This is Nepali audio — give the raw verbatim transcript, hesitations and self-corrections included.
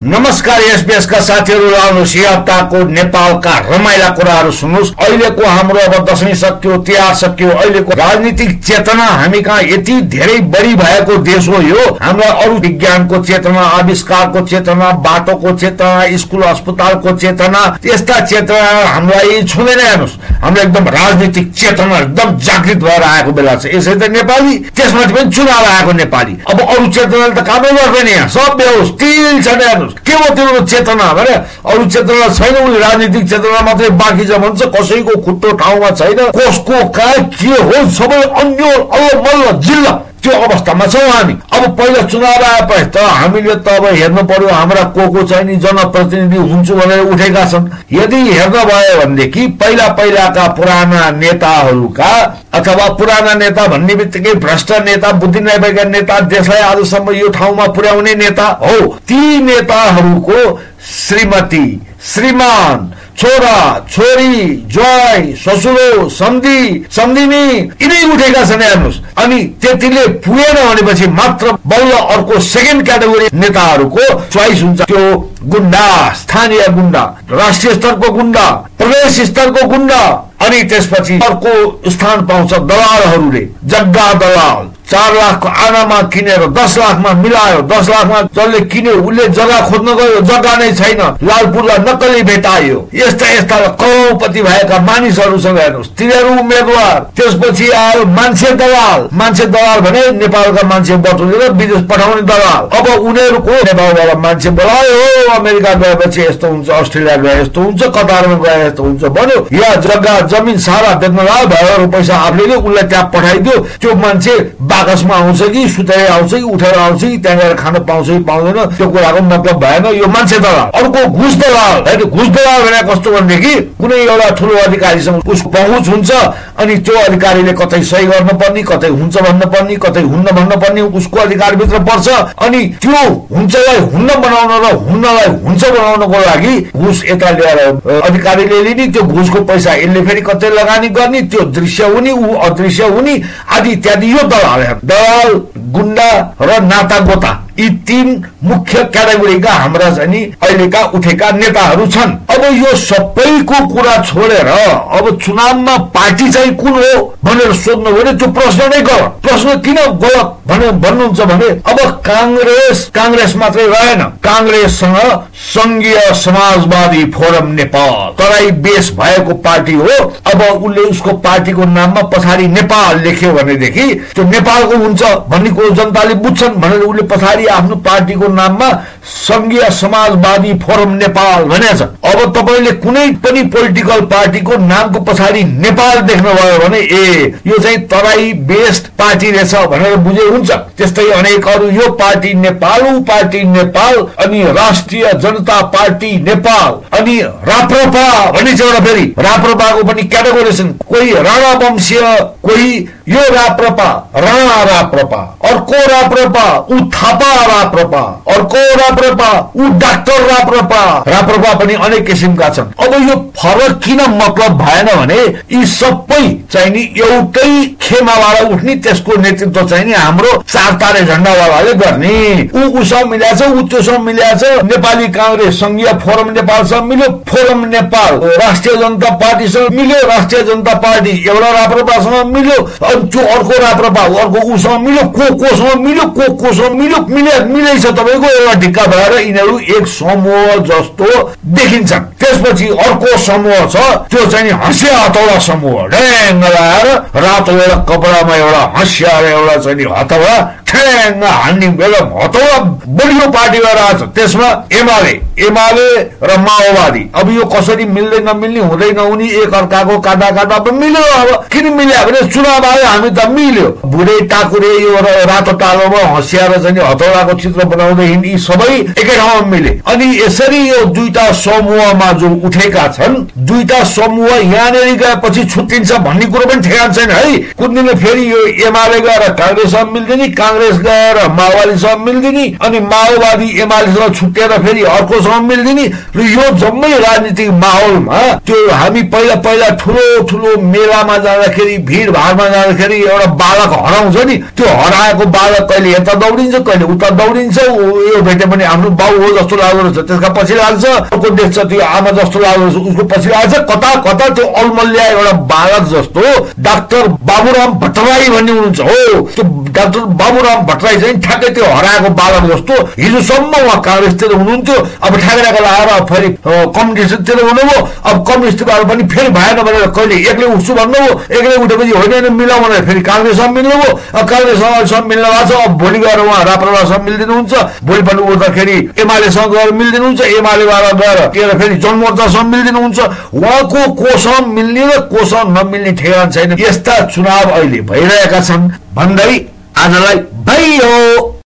नमस्कार एसबीएस का साथीहरु, आउनुहोस् यो हप्ताको नेपालका रमाइला कुराहरु सुन्नुस्। अहिलेको हाम्रो अब दशैं सक्यो, तिहार सक्यो, अहिलेको राजनीतिक चेतना हामी कहाँ यति धेरै बढी भएको देश हो यो। हाम्रो अरु विज्ञानको चेतना, आविष्कारको चेतना, बाटोको चेतना, स्कुल अस्पतालको चेतना, यस्ता चेतना हामीलाई छुँदैन। हेर्नुस्, हाम्रो एकदम राजनीतिक चेतना एकदम जागृत भएर आएको बेला छ। यसै त नेपाली, त्यसमाथि पनि चुनाव आएको नेपाली। अब अरु चेतनाले त कामै गर्दैन, यहाँ सब बेहोस स्टिल छ। हेर्नुस् के हो त्यो चेतना भने, अरु चेतना छैन, उनी राजनीतिक चेतना मात्रै बाँकी छ भन्छ। कसैको खुट्टो ठाउँमा छैन, कसको कहाँ के हो सबै अन्य अल्लमल्ल जिल्ला त्यो अवस्थामा छौँ हामी। अब पहिला चुनाव आएपछि त हामीले त अब हेर्नु पर्यो हाम्रा को को चाहिँ नि जनप्रतिनिधि हुन्छु भनेर उठेका छन्। यदि हेर्न भयो भनेदेखि पहिला पहिलाका पुराना नेताहरूका अथवा पुराना नेता भन्ने बित्तिकै भ्रष्ट नेता, बुद्धि नभएका नेता, देशलाई आजसम्म यो ठाउँमा पुर्याउने नेता हो, ती नेताहरूको श्रीमती, श्रीमान, छोरा, छोरी, ज्वाई, ससुरो, सम्धी, सम्धिनी यिनै उठेका छन्। हेर्नुहोस्, अनि त्यतिले पुगेन भनेपछि मात्र बल्ल अर्को सेकेन्ड क्याटेगोरी नेताहरूको चोइस हुन्छ। त्यो गुण्डा, स्थानीय गुण्डा, राष्ट्रिय स्तरको गुण्डा, प्रदेश स्तरको गुण्डा, अनि त्यसपछि अर्को स्थान पाउँछ दलालहरूले। जग्गा दलाल चार लाखको आनामा किनेर दस लाखमा मिलायो, दस लाखमा जसले किन्यो उसले जग्गा खोज्न गयो, जग्गा नै छैन, लालपुरलाई नक्कली भेटायो। यस्ता यस्ता करोडपति भएका मानिसहरूसँग हेर्नुहोस्, तिनीहरू उम्मेदवार। त्यसपछि आयो मान्छे दलाल। मान्छे दलाल भने नेपालका मान्छे बटुलेर विदेश पठाउने दलाल। अब उनीहरूको नेपालबाट मान्छे बोलायो, अमेरिका गएपछि यस्तो हुन्छ, अस्ट्रेलिया गए यस्तो हुन्छ, कतारमा गए यस्तो हुन्छ भन्यो, या जग्गा जमिन सारा बेच्न लाग्यो, भएर पैसा आफूले उसलाई त्यहाँ पठाइदियो। त्यो मान्छे बाकसमा आउँछ कि सुतेर आउँछ कि उठेर आउँछ कि त्यहाँ गएर खान पाउँछ कि पाउँदैन, त्यो कुराको मतलब भएन। यो मान्छे दलाल। अर्को घुस दलाल। घुस दलाल भने कस्तो भनेदेखि कुनै एउटा ठुलो अधिकारीसँग उसको पहुँच हुन्छ, अनि त्यो अधिकारीले कतै सही गर्न पर्ने, कतै हुन्छ भन्न पर्ने, कतै हुन्न भन्न पर्ने उसको अधिकारभित्र पर्छ। अनि त्यो हुन्छलाई हुन्न बनाउन र हुन्नलाई हुन्छ बनाउनको लागि घुस यता ल्याएर अधिकारीले लिने, त्यो घुसको पैसा यसले फेरि कतै लगानी गर्ने, त्यो दृश्य हुने, ऊ अदृश्य हुने, आदि इत्यादि। यो दलाल दलाल, गुण्डा र नाता गोता, यी तीन मुख्य क्याटेगोरीका हाम्रा चाहिँ अहिलेका उठेका नेताहरू छन्। अब यो सबैको कुरा छोडेर अब चुनावमा पार्टी चाहिँ कुन हो भनेर सोध्नु भने त्यो प्रश्न नै गलत। प्रश्न किन गलत भने भन्नुहुन्छ भने अब कांग्रेस कांग्रेस मात्रै रहेन, कांग्रेससँग संघीय समाजवादी फोरम नेपाल तराई बेस भएको पार्टी हो। अब उसले उसको पार्टीको नाममा पछाडि नेपाल लेख्यो भनेदेखि त्यो नेपालको हुन्छ भन्ने कुरो जनताले बुझ्छन् भनेर उसले पछाडि आफ्नो पार्टीको नाममा संघीय समाजवादी फोरम नेपाल भनेको छ। अब तपाईले कुनै पनि पोलिटिकल पार्टीको नामको पछाडि नेपाल देख्नुभयो भने ए यो चाहिँ तराई बेस्ड पार्टी रहेछ भनेर बुझे हुन्छ। त्यस्तै अनेक अरु यो पार्टी नेपाल, ऊ पार्टी नेपाल, अनि राष्ट्रिय जनता पार्टी नेपाल, अनि राप्रपा भन्ने छ एउटा फेरि। राप्रपाको पनि क्याटेगोरी छन्, कोही राणा वंशीय, कोही यो राप्रपा राणा राप्रपा, अर्को राप्रपा ऊ थापा राप्रपा, अर्को राप्रपा ऊ डाक्टर राप्रपा। राप्रपा पनि अनेक किसिमका छन्। अब यो फरक किन मतलब भएन भने यी सबै चाहिँ नि एउटै खेमाबाट उठ्ने, त्यसको नेतृत्व चाहिँ नि हाम्रो चार तारे झण्डावालाले गर्ने। ऊ उसँग मिलाछ, ऊ त्योसँग मिलाछ। नेपाली कांग्रेस संघीय फोरम नेपालसँग मिल्यो, फोरम नेपाल राष्ट्रिय जनता पार्टीसँग मिल्यो, राष्ट्रिय जनता पार्टी एउटा राप्रपासँग मिल्यो, त्यो अर्को राप्रपा अर्को उसँग मिल्यो, को कोसँग मिल्यो, को कोसँग मिल्यो, मिले मिलेछ तपाईँको एउटा ढिक्का भएर यिनीहरू एक समूह जस्तो देखिन्छन्। त्यसपछि अर्को समूह छ, त्यो चाहिँ हँसिया हतौडा समूह। ढ्याङ्ग लगाएर रातो एउटा कपडामा एउटा हँसिया र एउटा चाहिँ हतौडा ठ्याङ्ग हान्ने बेला हतौडा बलियो पार्टी भएर आएको छ। त्यसमा एमाले एमाले र माओवादी। अब यो कसरी मिल्दै नमिल्ने, हुँदै नहुने, एक अर्काको काटा काटा पनि मिल्यो। अब किन मिल्यो भने चुनाव आयो, हामी त मिल्यो। बुढे टाकुरे यो रातो टालोमा हँसिया र चाहिँ हतौडाको चित्र बनाउँदै हिँड्ने यी सबै एकै ठाउँमा मिले। अनि यसरी यो दुईटा समूहमा जो उठेका छन्, दुईटा समूह यहाँनिर गएपछि छुट्टिन्छ भन्ने कुरो पनि ठेगान छैन है। कुन दिन फेरि यो एमाले गएर कांग्रेससँग मिल्दैन, कांग्रेस कांग्रेस गएर माओवादीसँग मिल्दिने अनि माओवादी एमालेसँग छुट्टिएर फेरि अर्कोसँग मिल्दिने र यो जम्मै राजनीतिक माहौलमा त्यो हामी पहिला पहिला ठुलो ठुलो मेलामा जाँदाखेरि भिडभाडमा जाँदाखेरि एउटा बालक हराउँछ नि, त्यो हराएको बालक कहिले यता दौडिन्छ कहिले उता दौडिन्छ, यो भेटे पनि आफ्नो बाउ हो जस्तो लाग्दो रहेछ, त्यसका पछि लाग्छ, अर्को देख्छ त्यो आमा जस्तो लाग्दो रहेछ उसको पछि लाग्छ, कता कता त्यो अलमल्या एउटा बालक जस्तो। डाक्टर बाबुराम भट्टराई भन्ने हुनुहुन्छ, हो त्यो डाक्टर बाबुराम भट्टराई चाहिँ ठ्याक्कै त्यो हराएको बालक जस्तो। हिजोसम्म उहाँ काङ्ग्रेसतिर हुनुहुन्थ्यो, अब ठ्याक्राको लगाएर फेरि कम्युनिस्टतिर हुनुभयो, अब कम्युनिस्टबाट पनि फेरि भएन भनेर कहिले एक्लै उठ्छु भन्नुभयो, एक्लै उठेपछि होइन मिलाउ भनेर फेरि काङ्ग्रेससँग मिल्नुभयो, अब काङ्ग्रेससँग मिल्न भएको छ, अब भोलि गएर उहाँ राप्रपासँग मिलिदिनुहुन्छ, भोलि पनि उठ्दाखेरि एमालेसँग गएर मिलिदिनुहुन्छ, एमालेबाट गएर फेरि जनमोर्चासँग मिलिदिनुहुन्छ। उहाँको कोसँग मिल्ने र कोसँग नमिल्ने ठेगान छैन। यस्ता चुनाव अहिले भइरहेका छन् भन्दै आजलाई भयो।